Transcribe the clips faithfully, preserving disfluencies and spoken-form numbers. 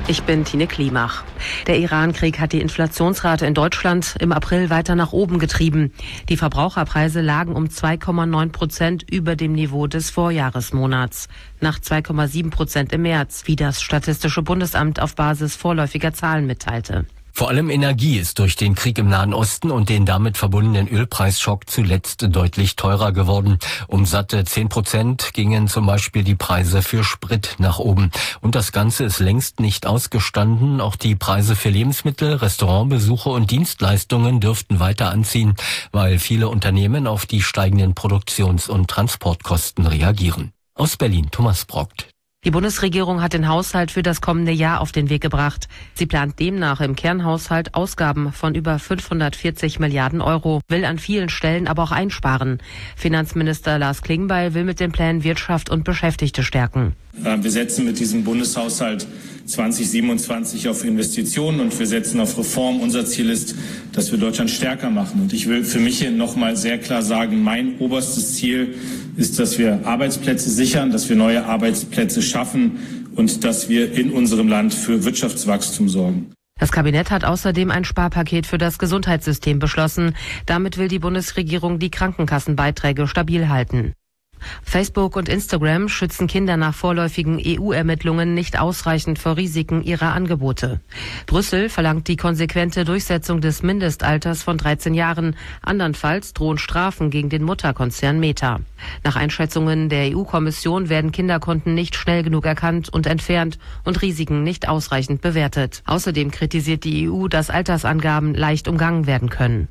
Ich bin Tine Klimach. Der Iran-Krieg hat die Inflationsrate in Deutschland im April weiter nach oben getrieben. Die Verbraucherpreise lagen um zwei Komma neun Prozent über dem Niveau des Vorjahresmonats, nach zwei Komma sieben Prozent im März, wie das Statistische Bundesamt auf Basis vorläufiger Zahlen mitteilte. Vor allem Energie ist durch den Krieg im Nahen Osten und den damit verbundenen Ölpreisschock zuletzt deutlich teurer geworden. Um satte zehn Prozent gingen zum Beispiel die Preise für Sprit nach oben. Und das Ganze ist längst nicht ausgestanden. Auch die Preise für Lebensmittel, Restaurantbesuche und Dienstleistungen dürften weiter anziehen, weil viele Unternehmen auf die steigenden Produktions- und Transportkosten reagieren. Aus Berlin, Thomas Brockt. Die Bundesregierung hat den Haushalt für das kommende Jahr auf den Weg gebracht. Sie plant demnach im Kernhaushalt Ausgaben von über fünfhundertvierzig Milliarden Euro, will an vielen Stellen aber auch einsparen. Finanzminister Lars Klingbeil will mit den Plänen Wirtschaft und Beschäftigte stärken. Wir setzen mit diesem Bundeshaushalt zwanzig siebenundzwanzig auf Investitionen und wir setzen auf Reform. Unser Ziel ist, dass wir Deutschland stärker machen. Und ich will für mich hier nochmal sehr klar sagen, mein oberstes Ziel ist, dass wir Arbeitsplätze sichern, dass wir neue Arbeitsplätze schaffen und dass wir in unserem Land für Wirtschaftswachstum sorgen. Das Kabinett hat außerdem ein Sparpaket für das Gesundheitssystem beschlossen. Damit will die Bundesregierung die Krankenkassenbeiträge stabil halten. Facebook und Instagram schützen Kinder nach vorläufigen E U-Ermittlungen nicht ausreichend vor Risiken ihrer Angebote. Brüssel verlangt die konsequente Durchsetzung des Mindestalters von dreizehn Jahren. Andernfalls drohen Strafen gegen den Mutterkonzern Meta. Nach Einschätzungen der E U-Kommission werden Kinderkonten nicht schnell genug erkannt und entfernt und Risiken nicht ausreichend bewertet. Außerdem kritisiert die E U, dass Altersangaben leicht umgangen werden können.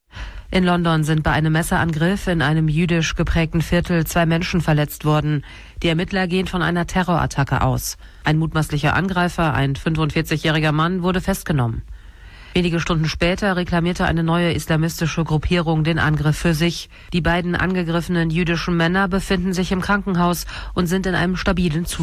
In London sind bei einem Messerangriff in einem jüdisch geprägten Viertel zwei Menschen verletzt worden. Die Ermittler gehen von einer Terrorattacke aus. Ein mutmaßlicher Angreifer, ein fünfundvierzigjähriger Mann, wurde festgenommen. Wenige Stunden später reklamierte eine neue islamistische Gruppierung den Angriff für sich. Die beiden angegriffenen jüdischen Männer befinden sich im Krankenhaus und sind in einem stabilen Zustand.